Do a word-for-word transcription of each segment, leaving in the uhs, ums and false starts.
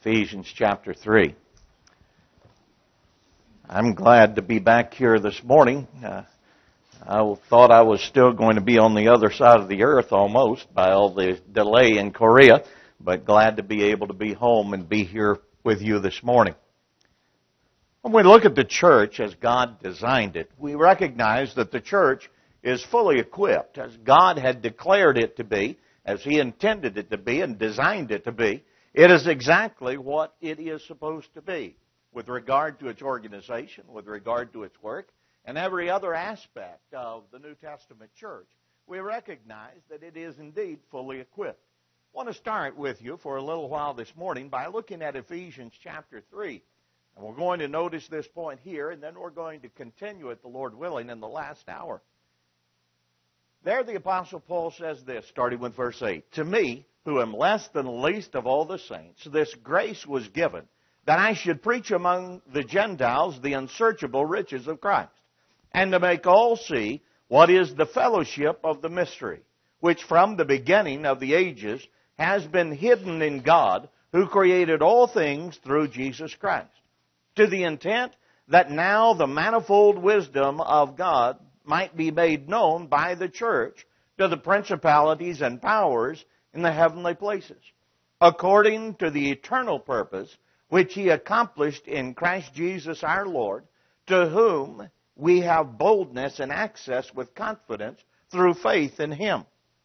Ephesians chapter three. I'm glad to be back here this morning. Uh, I thought I was still going to be on the other side of the earth almost by all the delay in Korea, but glad to be able to be home and be here with you this morning. When we look at the church as God designed it, we recognize that the church is fully equipped as God had declared it to be, as He intended it to be and designed it to be. It is exactly what it is supposed to be with regard to its organization, with regard to its work, and every other aspect of the New Testament church. We recognize that it is indeed fully equipped. I want to start with you for a little while this morning by looking at Ephesians chapter three. And we're going to notice this point here, and then we're going to continue it, the Lord willing, in the last hour. There the Apostle Paul says this, starting with verse eight. To me, who am less than the least of all the saints, this grace was given, that I should preach among the Gentiles the unsearchable riches of Christ, and to make all see what is the fellowship of the mystery, which from the beginning of the ages has been hidden in God, who created all things through Jesus Christ, to the intent that now the manifold wisdom of God might be made known by the church to the principalities and powers in the heavenly places, according to the eternal purpose which He accomplished in Christ Jesus our Lord, to whom we have boldness and access with confidence through faith in Him.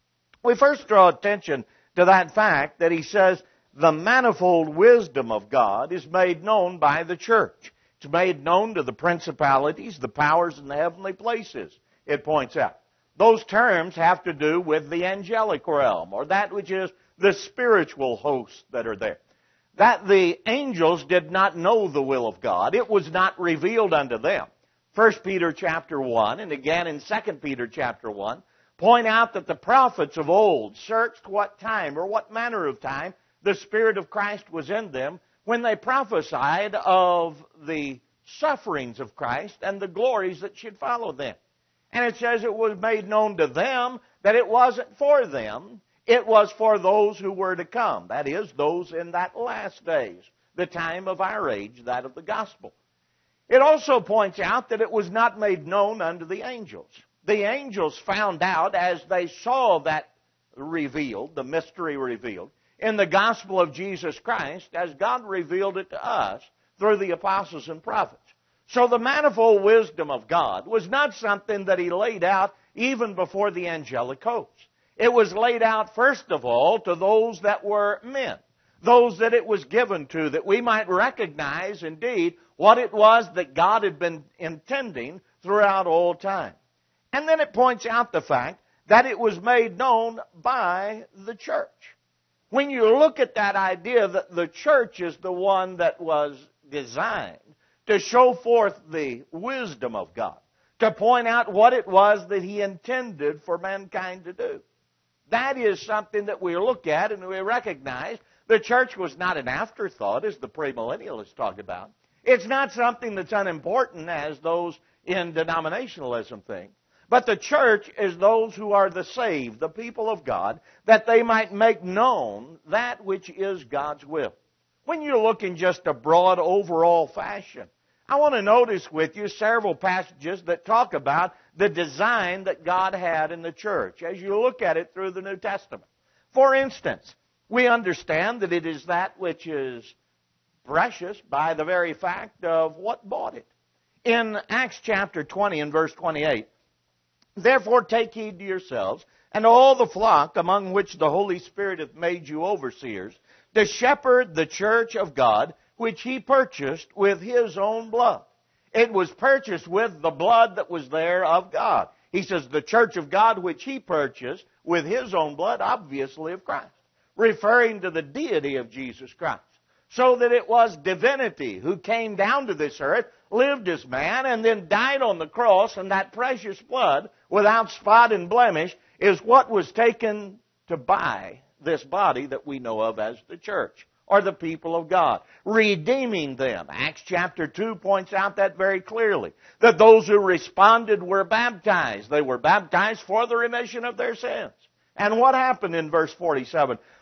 We first draw attention to that fact that he says the manifold wisdom of God is made known by the church. It's made known to the principalities, the powers in the heavenly places, it points out. Those terms have to do with the angelic realm, or that which is the spiritual hosts that are there. That the angels did not know the will of God. It was not revealed unto them. First Peter chapter one, and again in Second Peter chapter one, point out that the prophets of old searched what time or what manner of time the Spirit of Christ was in them when they prophesied of the sufferings of Christ and the glories that should follow them. And it says it was made known to them that it wasn't for them, it was for those who were to come. That is, those in that last days, the time of our age, that of the gospel. It also points out that it was not made known unto the angels. The angels found out as they saw that revealed, the mystery revealed, in the gospel of Jesus Christ, as God revealed it to us through the apostles and prophets. So the manifold wisdom of God was not something that He laid out even before the angelic hosts. It was laid out, first of all, to those that were men, those that it was given to, that we might recognize, indeed, what it was that God had been intending throughout all time. And then it points out the fact that it was made known by the church. When you look at that idea that the church is the one that was designed to show forth the wisdom of God, to point out what it was that He intended for mankind to do. That is something that we look at and we recognize. The church was not an afterthought, as the premillennialists talk about. It's not something that's unimportant, as those in denominationalism think. But the church is those who are the saved, the people of God, that they might make known that which is God's will. When you look in just a broad overall fashion, I want to notice with you several passages that talk about the design that God had in the church as you look at it through the New Testament. For instance, we understand that it is that which is precious by the very fact of what bought it. In Acts chapter twenty and verse twenty-eight, therefore take heed to yourselves and all the flock among which the Holy Spirit hath made you overseers, to shepherd the church of God, which He purchased with His own blood. It was purchased with the blood that was there of God. He says the church of God, which He purchased with His own blood, obviously of Christ, referring to the deity of Jesus Christ. So that it was divinity who came down to this earth, lived as man, and then died on the cross, and that precious blood, without spot and blemish, is what was taken to buy this body that we know of as the church, or the people of God, redeeming them. Acts chapter two points out that very clearly, that those who responded were baptized. They were baptized for the remission of their sins. And what happened in verse forty-seven?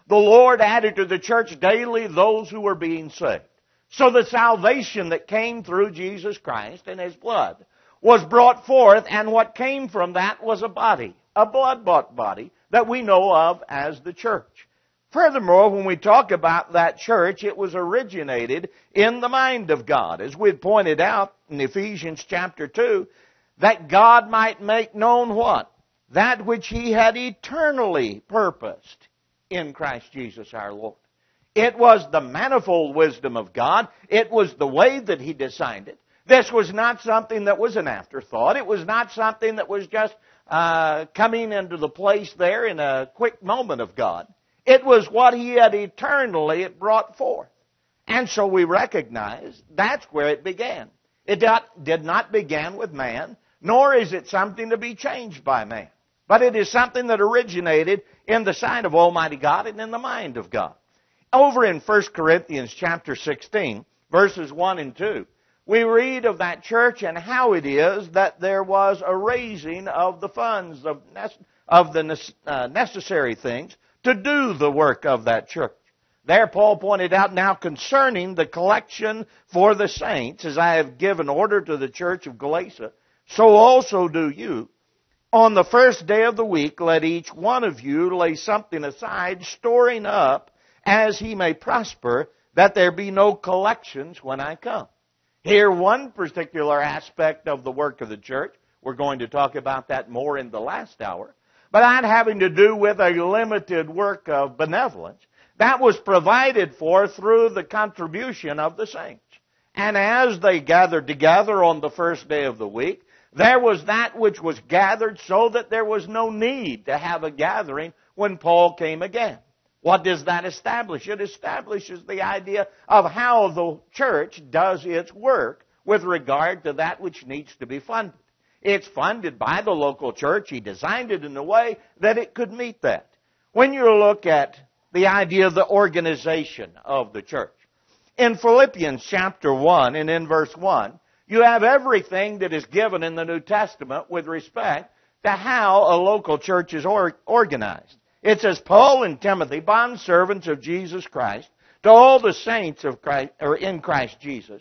the Lord added to the church daily those who were being saved. So the salvation that came through Jesus Christ and His blood was brought forth, and what came from that was a body, a blood-bought body that we know of as the church. Furthermore, when we talk about that church, it was originated in the mind of God. As we had pointed out in Ephesians chapter two, that God might make known what? That which He had eternally purposed in Christ Jesus our Lord. It was the manifold wisdom of God. It was the way that He designed it. This was not something that was an afterthought. It was not something that was just uh, coming into the place there in a quick moment of God. It was what He had eternally brought forth. And so we recognize that's where it began. It did not begin with man, nor is it something to be changed by man. But it is something that originated in the sight of Almighty God and in the mind of God. Over in First Corinthians chapter sixteen, verses one and two, we read of that church and how it is that there was a raising of the funds, of, of the necessary things to do the work of that church. There Paul pointed out, now concerning the collection for the saints, as I have given order to the church of Galatia, so also do you. On the first day of the week, let each one of you lay something aside, storing up as he may prosper, that there be no collections when I come. Here, one particular aspect of the work of the church, we're going to talk about that more in the last hour, but that having to do with a limited work of benevolence that was provided for through the contribution of the saints. And as they gathered together on the first day of the week, there was that which was gathered so that there was no need to have a gathering when Paul came again. What does that establish? It establishes the idea of how the church does its work with regard to that which needs to be funded. It's funded by the local church. He designed it in a way that it could meet that. When you look at the idea of the organization of the church, in Philippians chapter one and in verse one, you have everything that is given in the New Testament with respect to how a local church is or- organized. It says, Paul and Timothy, bondservants of Jesus Christ, to all the saints of Christ, or in Christ Jesus,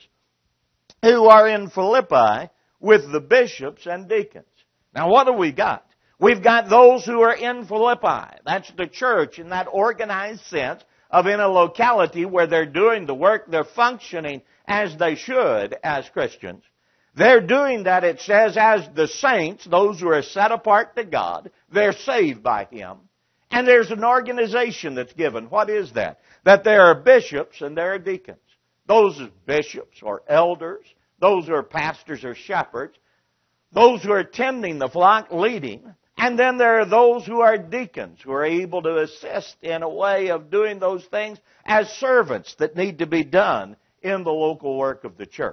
who are in Philippi with the bishops and deacons. Now what do we got? We've got those who are in Philippi. That's the church in that organized sense of in a locality where they're doing the work, they're functioning as they should as Christians. They're doing that, it says, as the saints, those who are set apart to God, they're saved by Him. And there's an organization that's given. What is that? That there are bishops and there are deacons. Those are bishops or elders, those who are pastors or shepherds, those who are tending the flock, leading, and then there are those who are deacons, who are able to assist in a way of doing those things as servants that need to be done in the local work of the church.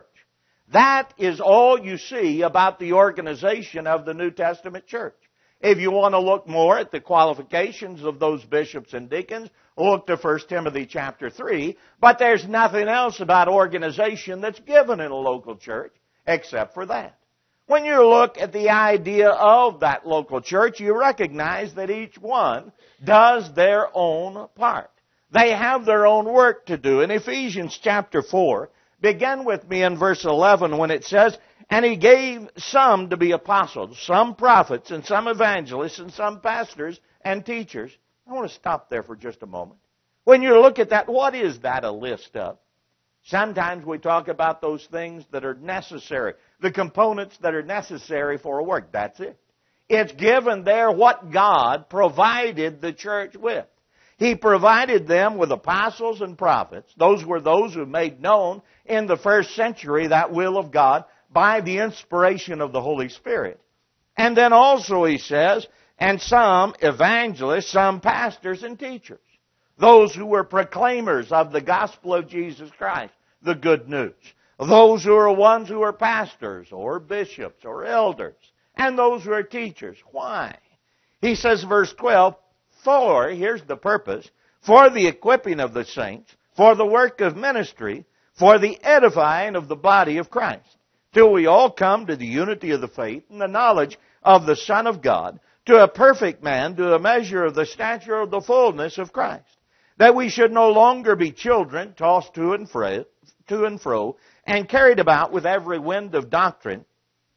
That is all you see about the organization of the New Testament church. If you want to look more at the qualifications of those bishops and deacons, look to First Timothy chapter three. But there's nothing else about organization that's given in a local church except for that. When you look at the idea of that local church, you recognize that each one does their own part. They have their own work to do. In Ephesians chapter four, begin with me in verse eleven when it says, and He gave some to be apostles, some prophets, and some evangelists, and some pastors and teachers. I want to stop there for just a moment. When you look at that, what is that a list of? Sometimes we talk about those things that are necessary, the components that are necessary for a work. That's it. It's given there what God provided the church with. He provided them with apostles and prophets. Those were those who made known in the first century that will of God by the inspiration of the Holy Spirit. And then also he says, and some evangelists, some pastors and teachers. Those who were proclaimers of the gospel of Jesus Christ, the good news. Those who are ones who are pastors or bishops or elders. And those who are teachers. Why? He says, verse twelve, for, here's the purpose, for the equipping of the saints, for the work of ministry, for the edifying of the body of Christ, till we all come to the unity of the faith and the knowledge of the Son of God, to a perfect man, to a measure of the stature of the fullness of Christ, that we should no longer be children, tossed to and fro, to and fro, and carried about with every wind of doctrine,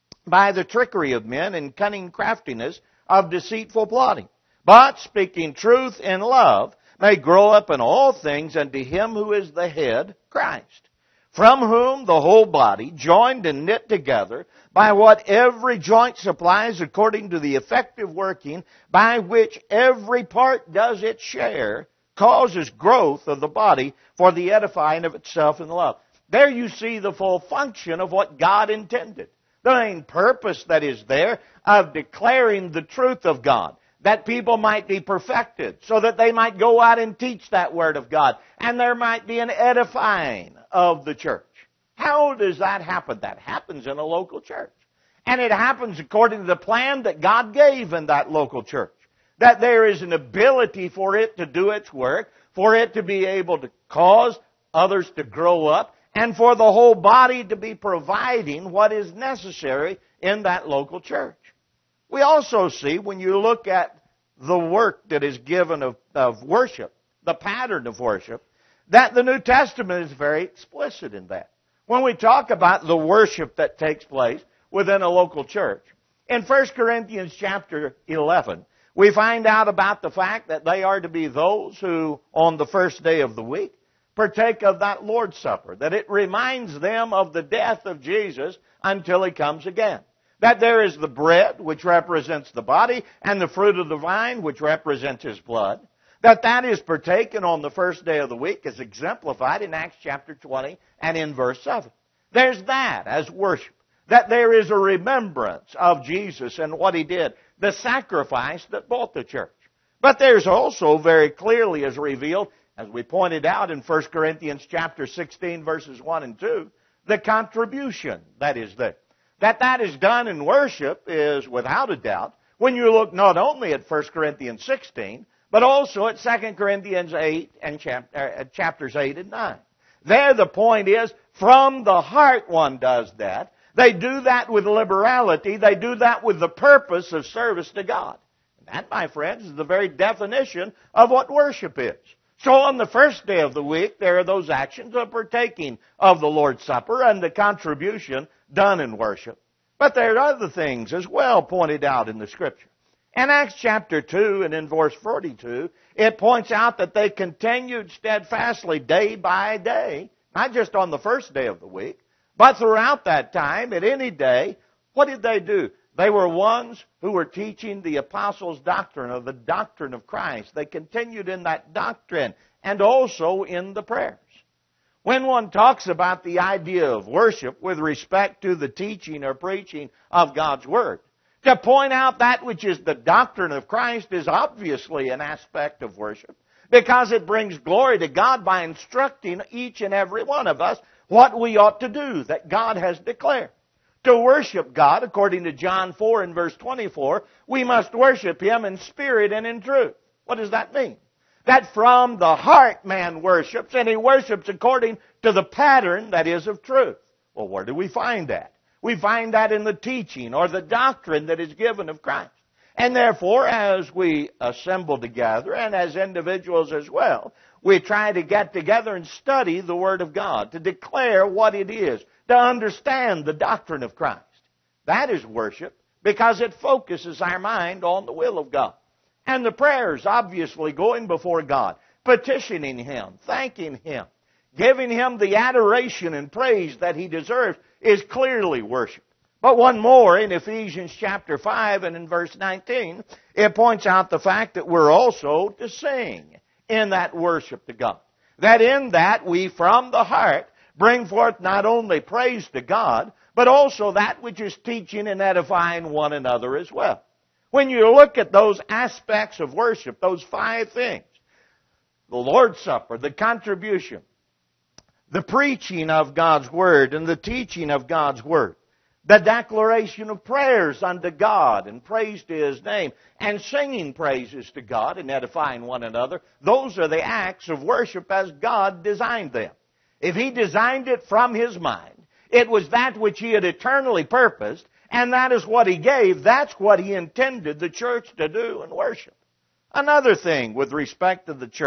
by the trickery of men and cunning craftiness of deceitful plotting. But, speaking truth in love, may grow up in all things unto Him who is the head, Christ, from whom the whole body, joined and knit together, by what every joint supplies according to the effective working, by which every part does its share, causes growth of the body for the edifying of itself in love. There you see the full function of what God intended. The main purpose that is there of declaring the truth of God, that people might be perfected, so that they might go out and teach that Word of God, and there might be an edifying of the church. How does that happen? That happens in a local church. And it happens according to the plan that God gave in that local church. That there is an ability for it to do its work, for it to be able to cause others to grow up, and for the whole body to be providing what is necessary in that local church. We also see, when you look at the work that is given of, of worship, the pattern of worship, that the New Testament is very explicit in that. When we talk about the worship that takes place within a local church, in First Corinthians chapter eleven, we find out about the fact that they are to be those who, on the first day of the week, partake of that Lord's Supper, that it reminds them of the death of Jesus until He comes again. That there is the bread, which represents the body, and the fruit of the vine, which represents His blood. That that is partaken on the first day of the week, as exemplified in Acts chapter twenty and in verse seven. There's that as worship. That there is a remembrance of Jesus and what He did, the sacrifice that bought the church. But there's also very clearly as revealed, as we pointed out in First Corinthians chapter sixteen, verses one and two, the contribution that is there. That that is done in worship is without a doubt when you look not only at First Corinthians sixteen, but also at Second Corinthians eight and chapter, uh, chapters eight and nine. There the point is, from the heart one does that. They do that with liberality. They do that with the purpose of service to God. And that, my friends, is the very definition of what worship is. So on the first day of the week, there are those actions of partaking of the Lord's Supper and the contribution done in worship. But there are other things as well pointed out in the Scripture. In Acts chapter two and in verse forty-two, it points out that they continued steadfastly day by day, not just on the first day of the week, but throughout that time, at any day. What did they do? They were ones who were teaching the apostles' doctrine, or the doctrine of Christ. They continued in that doctrine and also in the prayers. When one talks about the idea of worship with respect to the teaching or preaching of God's Word, to point out that which is the doctrine of Christ is obviously an aspect of worship, because it brings glory to God by instructing each and every one of us what we ought to do, that God has declared. To worship God, according to John four and verse twenty-four, we must worship Him in spirit and in truth. What does that mean? That from the heart man worships, and he worships according to the pattern that is of truth. Well, where do we find that? We find that in the teaching or the doctrine that is given of Christ. And therefore, as we assemble together, and as individuals as well, we try to get together and study the Word of God, to declare what it is, to understand the doctrine of Christ. That is worship, because it focuses our mind on the will of God. And the prayers, obviously, going before God, petitioning Him, thanking Him, giving Him the adoration and praise that He deserves, is clearly worship. But one more, in Ephesians chapter five and in verse nineteen, it points out the fact that we're also to sing in that worship to God. That in that we, from the heart, bring forth not only praise to God, but also that which is teaching and edifying one another as well. When you look at those aspects of worship, those five things, the Lord's Supper, the contribution, the preaching of God's Word and the teaching of God's Word, the declaration of prayers unto God and praise to His name, and singing praises to God and edifying one another, those are the acts of worship as God designed them. If He designed it from His mind, it was that which He had eternally purposed, and that is what He gave. That's what He intended the church to do and worship. Another thing with respect to the church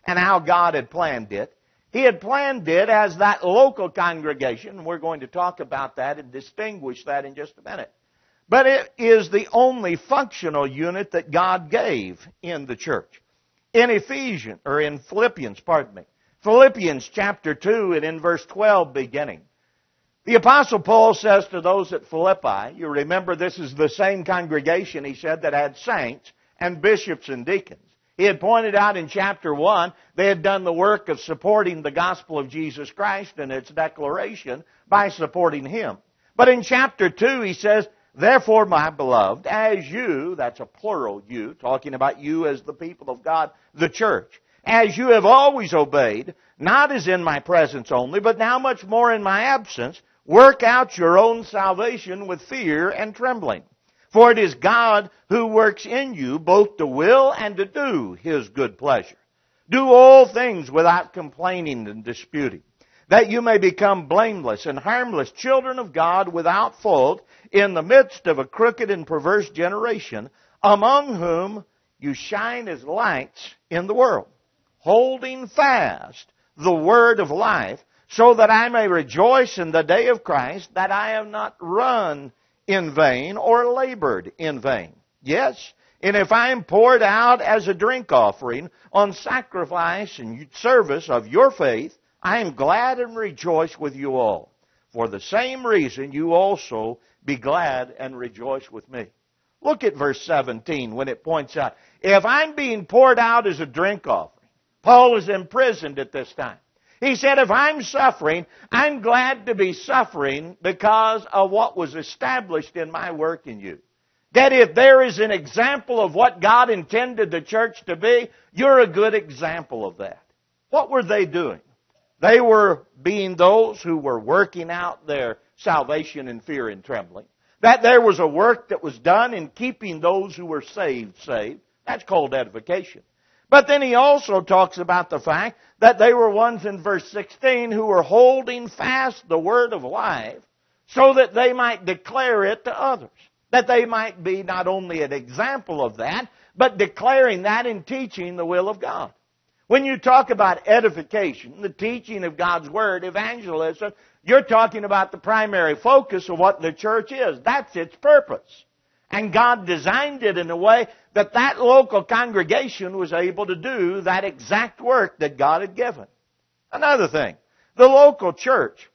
and how God had planned it. He had planned it as that local congregation, and we're going to talk about that and distinguish that in just a minute. But it is the only functional unit that God gave in the church. In Ephesians, or in Philippians, pardon me, Philippians chapter two and in verse twelve beginning, the Apostle Paul says to those at Philippi, you remember this is the same congregation, he said, that had saints and bishops and deacons. He had pointed out in chapter one, they had done the work of supporting the gospel of Jesus Christ and its declaration by supporting Him. But in chapter two, he says, therefore, my beloved, as you, that's a plural you, talking about you as the people of God, the church, as you have always obeyed, not as in my presence only, but now much more in my absence, work out your own salvation with fear and trembling. For it is God who works in you both to will and to do His good pleasure. Do all things without complaining and disputing, that you may become blameless and harmless children of God without fault in the midst of a crooked and perverse generation, among whom you shine as lights in the world, holding fast the word of life, so that I may rejoice in the day of Christ, that I have not run in vain or labored in vain. Yes, and if I am poured out as a drink offering on sacrifice and service of your faith, I am glad and rejoice with you all. For the same reason you also be glad and rejoice with me. Look at verse seventeen when it points out, if I'm being poured out as a drink offering, Paul is imprisoned at this time. He said, if I'm suffering, I'm glad to be suffering because of what was established in my work in you. That if there is an example of what God intended the church to be, you're a good example of that. What were they doing? They were being those who were working out their salvation in fear and trembling. That there was a work that was done in keeping those who were saved saved. That's called edification. But then he also talks about the fact that they were ones in verse sixteen who were holding fast the word of life so that they might declare it to others. That they might be not only an example of that, but declaring that and teaching the will of God. When you talk about edification, the teaching of God's Word, evangelism, you're talking about the primary focus of what the church is. That's its purpose. And God designed it in a way that that local congregation was able to do that exact work that God had given. Another thing, the local church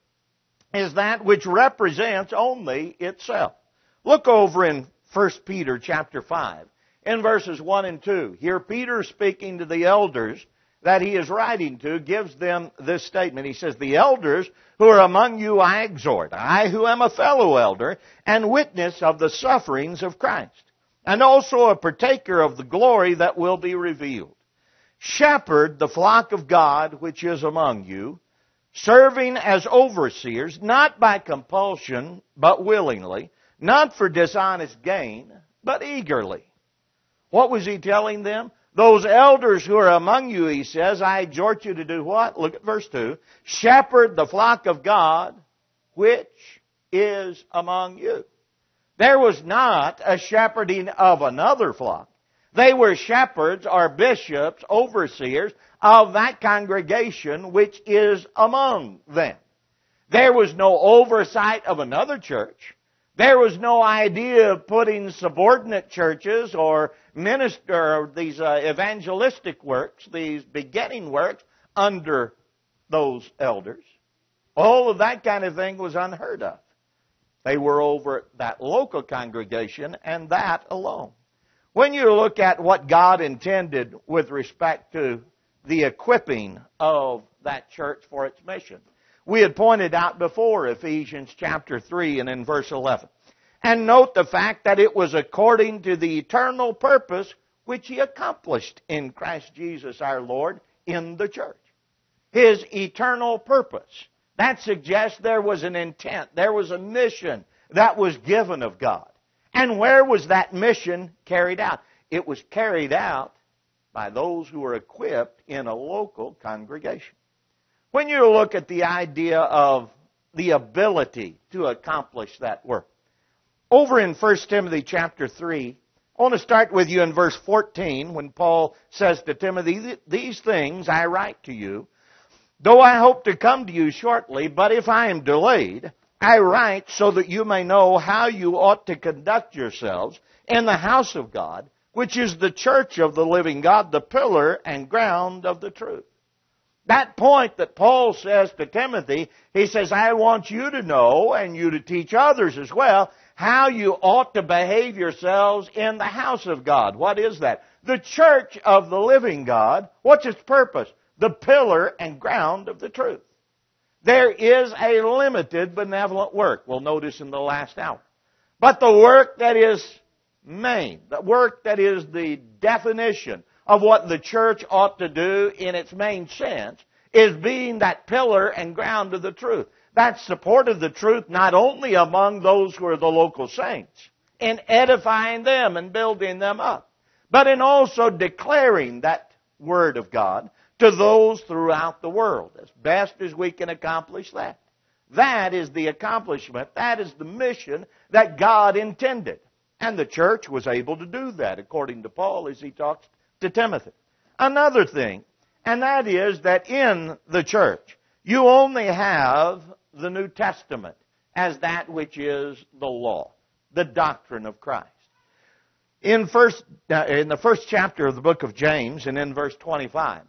is that which represents only itself. Look over in First Peter chapter five, in verses one and two. Here Peter, speaking to the elders that he is writing to, gives them this statement. He says, the elders who are among you I exhort, I who am a fellow elder and witness of the sufferings of Christ, and also a partaker of the glory that will be revealed. Shepherd the flock of God which is among you, serving as overseers, not by compulsion, but willingly, not for dishonest gain, but eagerly. What was he telling them? Those elders who are among you, he says, I exhort you to do what? Look at verse two. Shepherd the flock of God, which is among you. There was not a shepherding of another flock. They were shepherds or bishops, overseers of that congregation which is among them. There was no oversight of another church. There was no idea of putting subordinate churches or minister these uh, evangelistic works, these beginning works, under those elders. All of that kind of thing was unheard of. They were over that local congregation and that alone. When you look at what God intended with respect to the equipping of that church for its mission, we had pointed out before Ephesians chapter three and in verse eleven. And note the fact that it was according to the eternal purpose which He accomplished in Christ Jesus our Lord in the church. His eternal purpose. That suggests there was an intent, there was a mission that was given of God. And where was that mission carried out? It was carried out by those who were equipped in a local congregation. When you look at the idea of the ability to accomplish that work, over in First Timothy chapter three I want to start with you in verse fourteen when Paul says to Timothy, "These things I write to you, though I hope to come to you shortly, but if I am delayed, I write so that you may know how you ought to conduct yourselves in the house of God, which is the church of the living God, the pillar and ground of the truth." That point that Paul says to Timothy, he says, I want you to know, and you to teach others as well, how you ought to behave yourselves in the house of God. What is that? The church of the living God. What's its purpose? The pillar and ground of the truth. There is a limited benevolent work, we'll notice in the last hour. But the work that is main, the work that is the definition of what the church ought to do in its main sense, is being that pillar and ground of the truth. That support of the truth not only among those who are the local saints, in edifying them and building them up, but in also declaring that Word of God to those throughout the world, as best as we can accomplish that. That is the accomplishment, that is the mission that God intended. And the church was able to do that, according to Paul, as he talks to Timothy. Another thing, and that is that in the church, you only have the New Testament as that which is the law, the doctrine of Christ. In first, uh, in the first chapter of the book of James, and in verse twenty-five,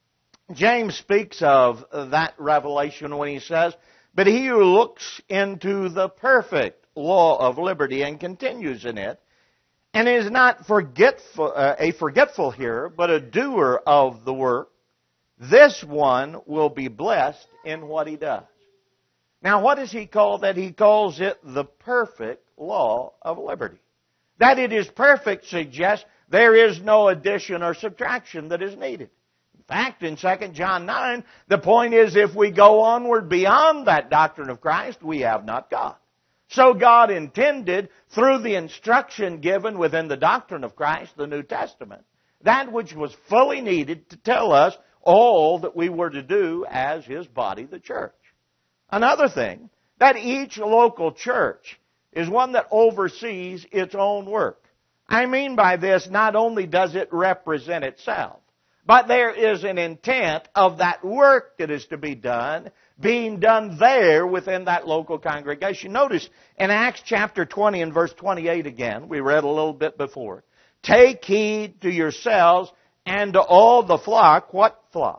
James speaks of that revelation when he says, "But he who looks into the perfect law of liberty and continues in it, and is not forgetful, uh, a forgetful hearer, but a doer of the work, this one will be blessed in what he does." Now, what does he call that? He calls it the perfect law of liberty. That it is perfect suggests there is no addition or subtraction that is needed. In fact, in Second John nine, the point is if we go onward beyond that doctrine of Christ, we have not God. So God intended, through the instruction given within the doctrine of Christ, the New Testament, that which was fully needed to tell us all that we were to do as His body, the church. Another thing, that each local church is one that oversees its own work. I mean by this, not only does it represent itself, but there is an intent of that work that is to be done being done there within that local congregation. Notice in Acts chapter twenty and verse twenty-eight again, we read a little bit before, "Take heed to yourselves and to all the flock," what flock?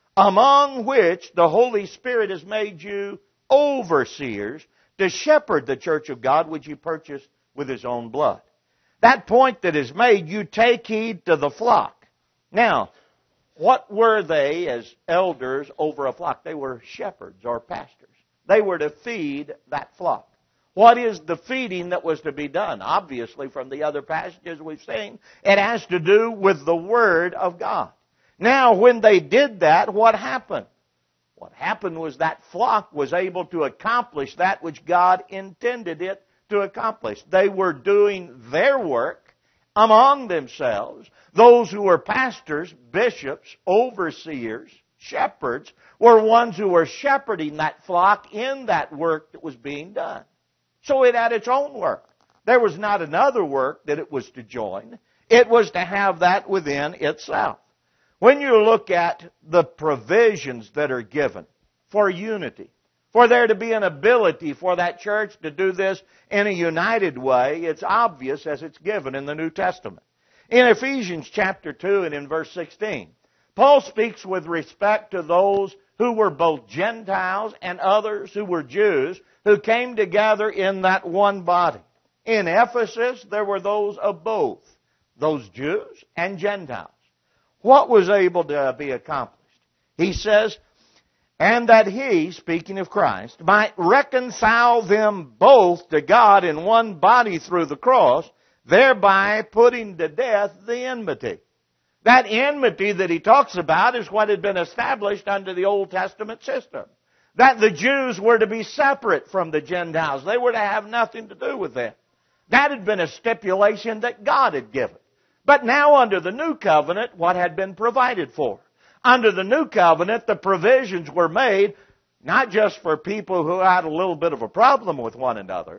"Among which the Holy Spirit has made you overseers to shepherd the church of God which He purchased with His own blood." That point that is made, you take heed to the flock. Now, what were they as elders over a flock? They were shepherds or pastors. They were to feed that flock. What is the feeding that was to be done? Obviously, from the other passages we've seen, it has to do with the Word of God. Now, when they did that, what happened? What happened was that flock was able to accomplish that which God intended it to accomplish. They were doing their work among themselves. Those who were pastors, bishops, overseers, shepherds, were ones who were shepherding that flock in that work that was being done. So it had its own work. There was not another work that it was to join. It was to have that within itself. When you look at the provisions that are given for unity, for there to be an ability for that church to do this in a united way, it's obvious as it's given in the New Testament. In Ephesians chapter two and in verse sixteen, Paul speaks with respect to those who were both Gentiles and others who were Jews who came together in that one body. In Ephesus, there were those of both, those Jews and Gentiles. What was able to be accomplished? He says, "And that He," speaking of Christ, "might reconcile them both to God in one body through the cross, thereby putting to death the enmity." That enmity that he talks about is what had been established under the Old Testament system. That the Jews were to be separate from the Gentiles. They were to have nothing to do with them. That had been a stipulation that God had given. But now under the New Covenant, what had been provided for? Under the New Covenant, the provisions were made not just for people who had a little bit of a problem with one another,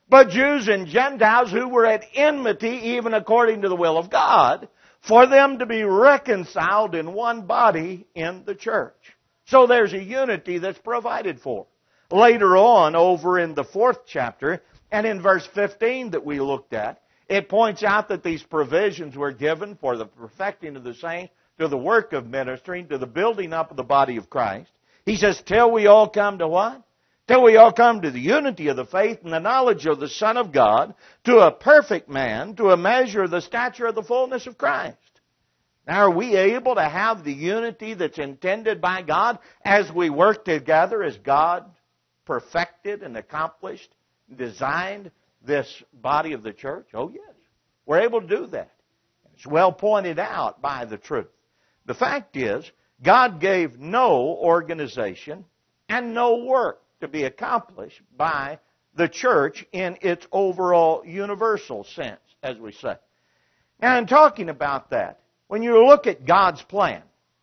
but Jews and Gentiles who were at enmity even according to the will of God, for them to be reconciled in one body in the church. So there's a unity that's provided for. Later on, over in the fourth chapter, and in verse fifteen that we looked at, it points out that these provisions were given for the perfecting of the saints, to the work of ministering, to the building up of the body of Christ. He says, till we all come to what? Till we all come to the unity of the faith and the knowledge of the Son of God, to a perfect man, to a measure of the stature of the fullness of Christ. Now, are we able to have the unity that's intended by God as we work together as God perfected and accomplished, designed this body of the church? Oh, yes. We're able to do that. It's well pointed out by the truth. The fact is, God gave no organization and no work to be accomplished by the church in its overall universal sense, as we say. And in talking about that, when you look at God's plan,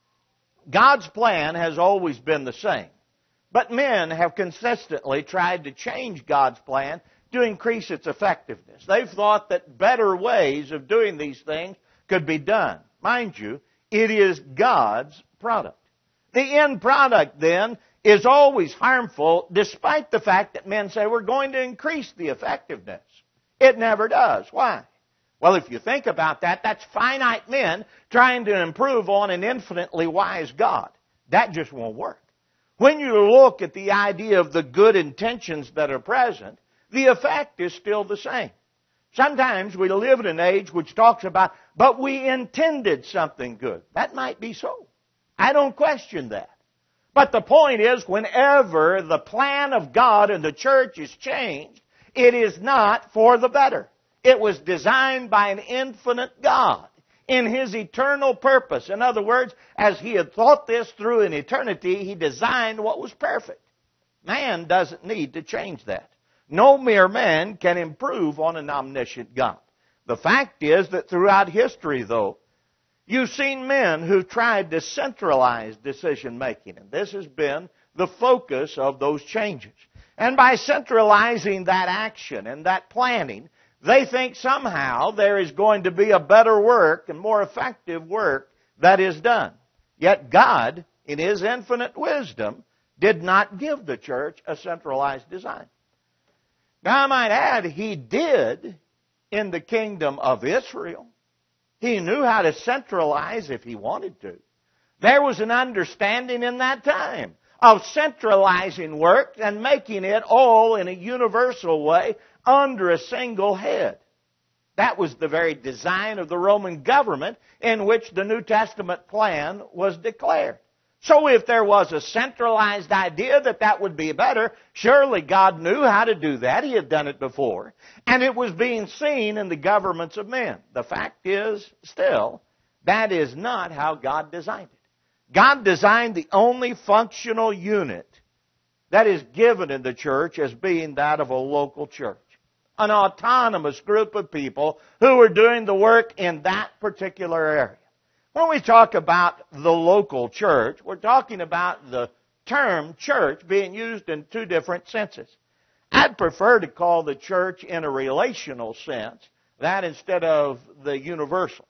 God's plan has always been the same. But men have consistently tried to change God's plan to increase its effectiveness. They've thought that better ways of doing these things could be done. Mind you, it is God's product. The end product, then, is always harmful, despite the fact that men say we're going to increase the effectiveness. It never does. Why? Well, if you think about that, that's finite men trying to improve on an infinitely wise God. That just won't work. When you look at the idea of the good intentions that are present, the effect is still the same. Sometimes we live in an age which talks about, but we intended something good. That might be so. I don't question that. But the point is, whenever the plan of God in the church is changed, it is not for the better. It was designed by an infinite God in His eternal purpose. In other words, as He had thought this through in eternity, He designed what was perfect. Man doesn't need to change that. No mere man can improve on an omniscient God. The fact is that throughout history, though, you've seen men who've tried to centralize decision-making, and this has been the focus of those changes. And by centralizing that action and that planning, they think somehow there is going to be a better work and more effective work that is done. Yet God, in His infinite wisdom, did not give the church a centralized design. Now, I might add, He did in the kingdom of Israel. He knew how to centralize if He wanted to. There was an understanding in that time of centralizing work and making it all in a universal way under a single head. That was the very design of the Roman government in which the New Testament plan was declared. So if there was a centralized idea that that would be better, surely God knew how to do that. He had done it before. And it was being seen in the governments of men. The fact is, still, that is not how God designed it. God designed the only functional unit that is given in the church as being that of a local church. An autonomous group of people who are doing the work in that particular area. When we talk about the local church, we're talking about the term church being used in two different senses. I'd prefer to call the church in a relational sense, that instead of the universal.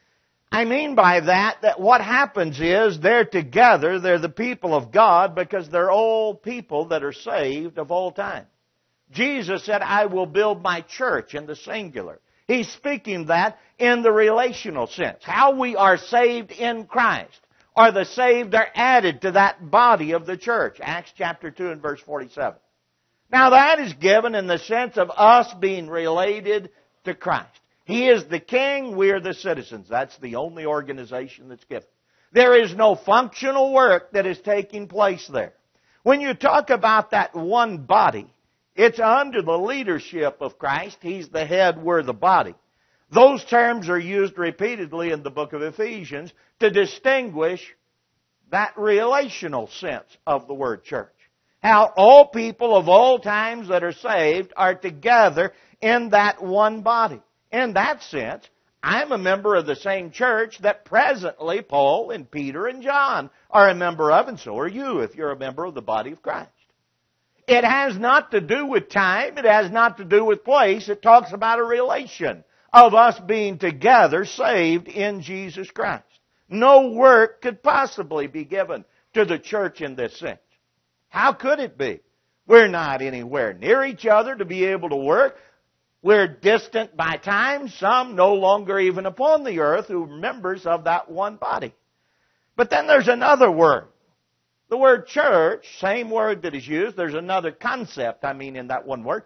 I mean by that, that what happens is they're together, they're the people of God, because they're all people that are saved of all time. Jesus said, I will build my church in the singular. He's speaking that in the relational sense. How we are saved in Christ, or the saved are added to that body of the church. Acts chapter two and verse forty-seven. Now that is given in the sense of us being related to Christ. He is the king, we are the citizens. That's the only organization that's given. There is no functional work that is taking place there. When you talk about that one body, it's under the leadership of Christ. He's the head, we're the body. Those terms are used repeatedly in the book of Ephesians to distinguish that relational sense of the word church. How all people of all times that are saved are together in that one body. In that sense, I'm a member of the same church that presently Paul and Peter and John are a member of, and so are you if you're a member of the body of Christ. It has not to do with time. It has not to do with place. It talks about a relation of us being together saved in Jesus Christ. No work could possibly be given to the church in this sense. How could it be? We're not anywhere near each other to be able to work. We're distant by time, some no longer even upon the earth, who are members of that one body. But then there's another word. The word church, same word that is used, there's another concept, I mean, in that one word.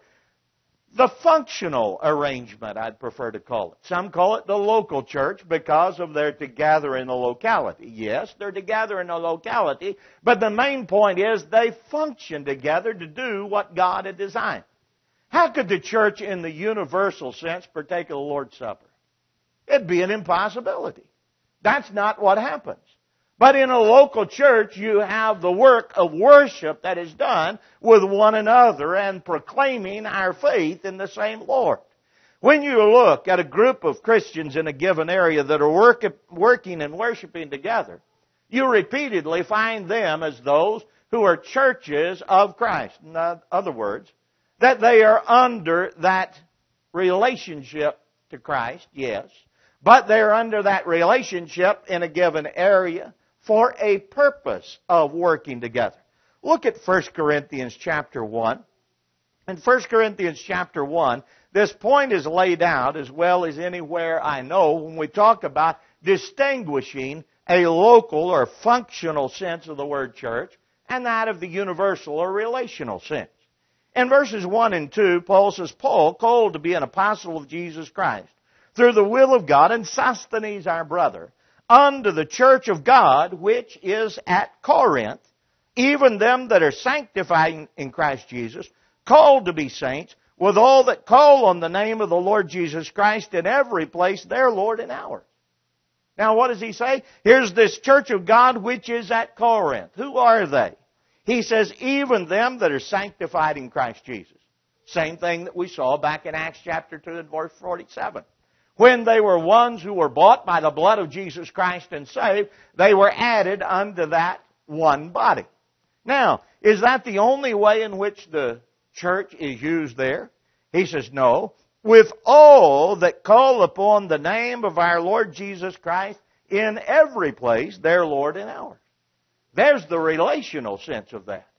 The functional arrangement, I'd prefer to call it. Some call it the local church because of their together in a locality. Yes, they're together in a locality, but the main point is they function together to do what God had designed. How could the church in the universal sense partake of the Lord's Supper? It'd be an impossibility. That's not what happens. But in a local church, you have the work of worship that is done with one another and proclaiming our faith in the same Lord. When you look at a group of Christians in a given area that are work, working and worshiping together, you repeatedly find them as those who are churches of Christ. In other words, that they are under that relationship to Christ, yes, but they're under that relationship in a given area for a purpose of working together. Look at First Corinthians chapter one. In First Corinthians chapter one, this point is laid out as well as anywhere I know when we talk about distinguishing a local or functional sense of the word church and that of the universal or relational sense. In verses one and two, Paul says, Paul, called to be an apostle of Jesus Christ, through the will of God, and Sosthenes our brother, unto the church of God which is at Corinth, even them that are sanctified in Christ Jesus, called to be saints, with all that call on the name of the Lord Jesus Christ in every place, their Lord and ours. Now what does he say? Here's this church of God which is at Corinth. Who are they? He says, even them that are sanctified in Christ Jesus. Same thing that we saw back in Acts chapter two and verse forty-seven. When they were ones who were bought by the blood of Jesus Christ and saved, they were added unto that one body. Now, is that the only way in which the church is used there? He says, no. With all that call upon the name of our Lord Jesus Christ in every place, their Lord and ours. There's the relational sense of that.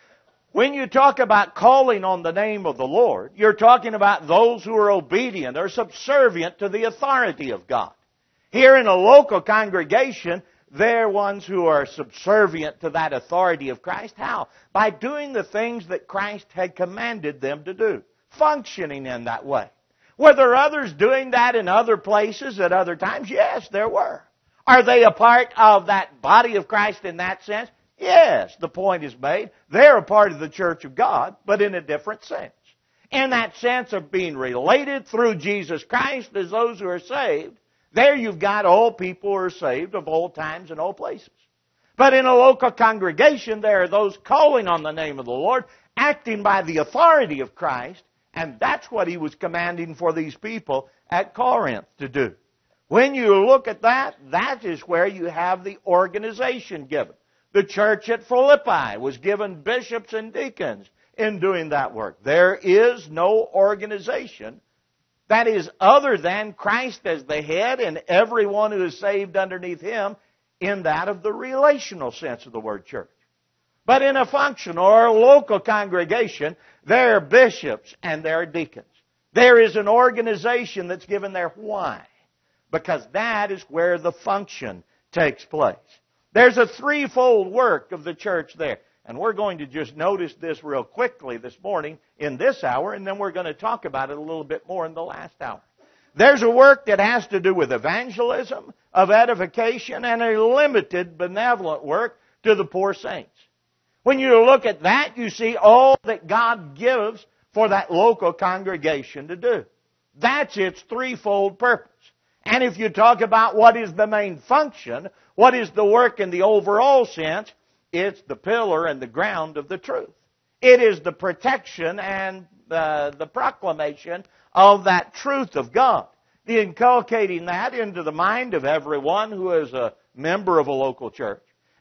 When you talk about calling on the name of the Lord, you're talking about those who are obedient or subservient to the authority of God. Here in a local congregation, they're ones who are subservient to that authority of Christ. How? By doing the things that Christ had commanded them to do. Functioning in that way. Were there others doing that in other places at other times? Yes, there were. Are they a part of that body of Christ in that sense? Yes, the point is made. They're a part of the church of God, but in a different sense. In that sense of being related through Jesus Christ as those who are saved, there you've got all people who are saved of all times and all places. But in a local congregation, there are those calling on the name of the Lord, acting by the authority of Christ, and that's what he was commanding for these people at Corinth to do. When you look at that, that is where you have the organization given. The church at Philippi was given bishops and deacons in doing that work. There is no organization that is other than Christ as the head and everyone who is saved underneath him in that of the relational sense of the word church. But in a functional or local congregation, there are bishops and there are deacons. There is an organization that's given there. Why? Because that is where the function takes place. There's a threefold work of the church there. And we're going to just notice this real quickly this morning in this hour, and then we're going to talk about it a little bit more in the last hour. There's a work that has to do with evangelism, of edification, and a limited benevolent work to the poor saints. When you look at that, you see all that God gives for that local congregation to do. That's its threefold purpose. And if you talk about what is the main function, what is the work in the overall sense, it's the pillar and the ground of the truth. It is the protection and the, the proclamation of that truth of God. The inculcating that into the mind of everyone who is a member of a local church.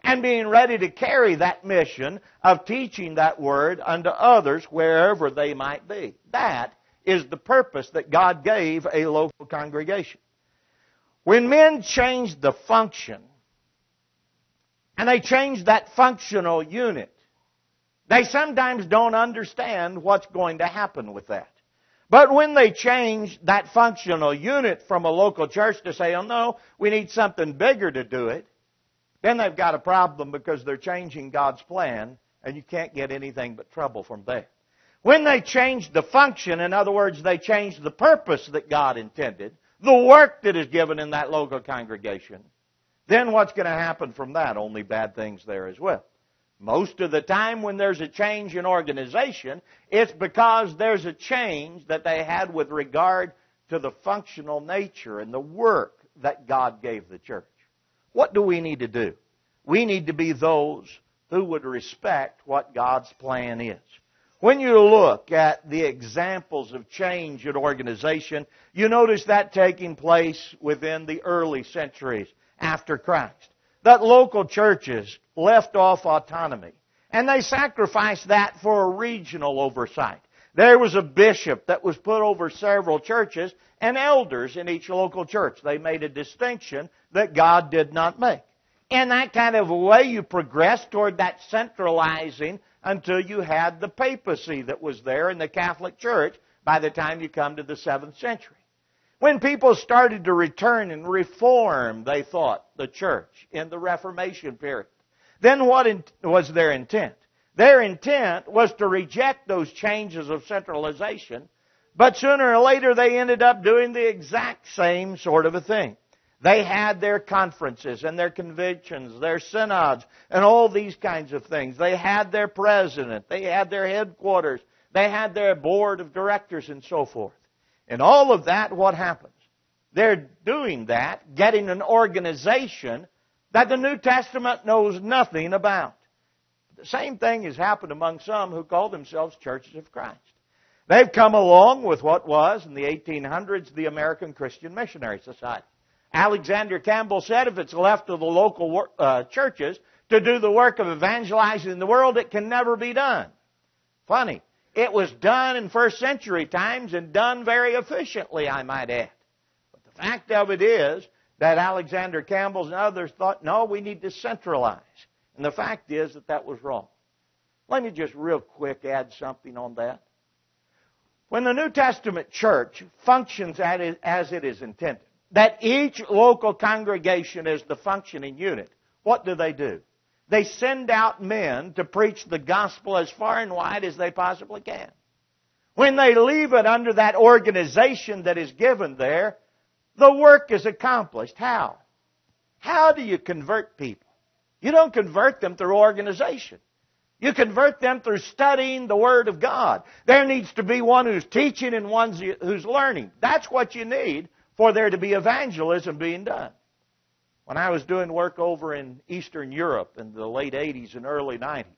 and being ready to carry that mission of teaching that Word unto others wherever they might be. That is the purpose that God gave a local congregation. When men change the function, and they change that functional unit, they sometimes don't understand what's going to happen with that. But when they change that functional unit from a local church to say, oh no, we need something bigger to do it, then they've got a problem because they're changing God's plan, and you can't get anything but trouble from there. When they change the function, in other words, they change the purpose that God intended, the work that is given in that local congregation, then what's going to happen from that? Only bad things there as well. Most of the time when there's a change in organization, it's because there's a change that they had with regard to the functional nature and the work that God gave the church. What do we need to do? We need to be those who would respect what God's plan is. When you look at the examples of change in organization, you notice that taking place within the early centuries after Christ. That local churches left off autonomy, and they sacrificed that for a regional oversight. There was a bishop that was put over several churches and elders in each local church. They made a distinction that God did not make. In that kind of a way, you progressed toward that centralizing until you had the papacy that was there in the Catholic Church by the time you come to the seventh century. When people started to return and reform, they thought, the church in the Reformation period, then what was their intent? Their intent was to reject those changes of centralization, but sooner or later they ended up doing the exact same sort of a thing. They had their conferences and their conventions, their synods, and all these kinds of things. They had their president, they had their headquarters, they had their board of directors and so forth. And all of that, what happens? They're doing that, getting an organization that the New Testament knows nothing about. The same thing has happened among some who call themselves Churches of Christ. They've come along with what was, in the eighteen hundreds, the American Christian Missionary Society. Alexander Campbell said if it's left to the local uh, churches to do the work of evangelizing the world, it can never be done. Funny. It was done in first century times and done very efficiently, I might add. But the fact of it is that Alexander Campbell and others thought, no, we need to centralize. And the fact is that that was wrong. Let me just real quick add something on that. When the New Testament church functions as it is intended, that each local congregation is the functioning unit, what do they do? They send out men to preach the gospel as far and wide as they possibly can. When they leave it under that organization that is given there, the work is accomplished. How? How do you convert people? You don't convert them through organization. You convert them through studying the Word of God. There needs to be one who's teaching and one who's learning. That's what you need for there to be evangelism being done. When I was doing work over in Eastern Europe in the late eighties and early nineties,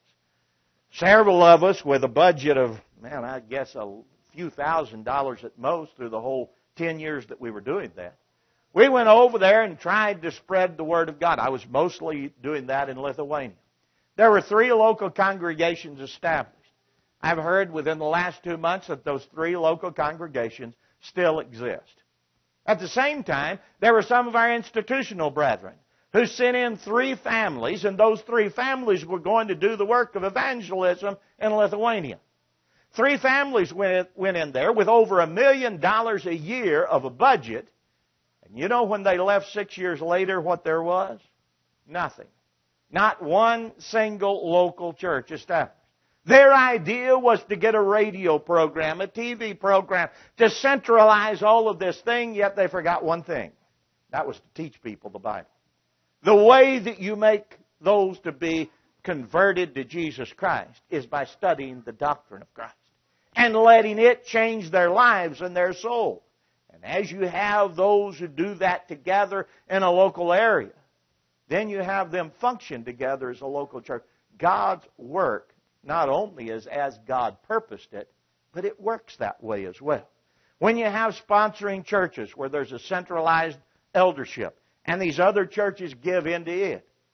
several of us with a budget of, man, I guess a few thousand dollars at most through the whole ten years that we were doing that, we went over there and tried to spread the Word of God. I was mostly doing that in Lithuania. There were three local congregations established. I've heard within the last two months that those three local congregations still exist. At the same time, there were some of our institutional brethren who sent in three families, and those three families were going to do the work of evangelism in Lithuania. Three families went, went in there with over a million dollars a year of a budget, and you know when they left six years later what there was? Nothing. Not one single local church established. Their idea was to get a radio program, a T V program, to centralize all of this thing, yet they forgot one thing. That was to teach people the Bible. The way that you make those to be converted to Jesus Christ is by studying the doctrine of Christ and letting it change their lives and their soul. And as you have those who do that together in a local area, then you have them function together as a local church. God's work not only is as God purposed it, but it works that way as well. When you have sponsoring churches where there's a centralized eldership and these other churches give into it,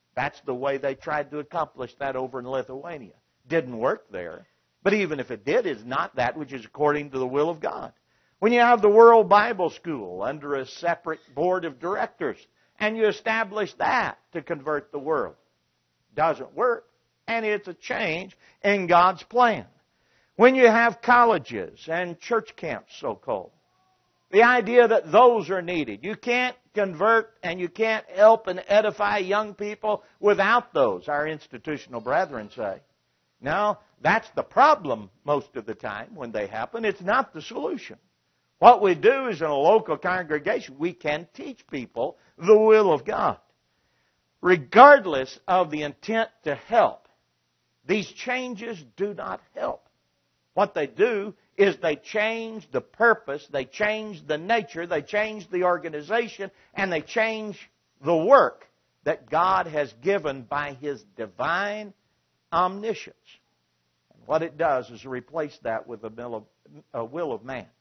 That's the way they tried to accomplish that over in Lithuania. Didn't work there. But even if it did, it's not that which is according to the will of God. When you have the World Bible School under a separate board of directors, and you establish that to convert the world, doesn't work. And it's a change in God's plan. When you have colleges and church camps, so-called, the idea that those are needed. You can't convert and you can't help and edify young people without those, our institutional brethren say. No, that's the problem most of the time when they happen. It's not the solution. What we do is in a local congregation, we can teach people the will of God. Regardless of the intent to help, these changes do not help. What they do is they change the purpose, they change the nature, they change the organization, and they change the work that God has given by His divine omniscience. And what it does is replace that with a will of, a will of man.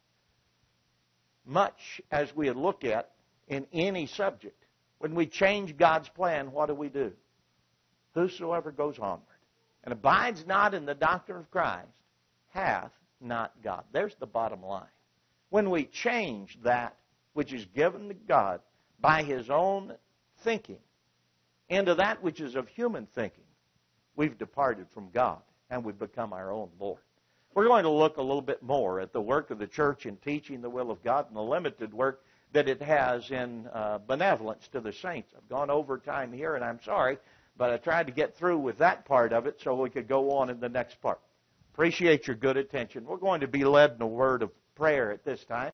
Much as we look at in any subject, when we change God's plan, what do we do? Whosoever goes onward and abides not in the doctrine of Christ hath not God. There's the bottom line. When we change that which is given to God by His own thinking into that which is of human thinking, we've departed from God and we've become our own Lord. We're going to look a little bit more at the work of the church in teaching the will of God and the limited work that it has in uh, benevolence to the saints. I've gone over time here, and I'm sorry, but I tried to get through with that part of it so we could go on in the next part. Appreciate your good attention. We're going to be led in a word of prayer at this time.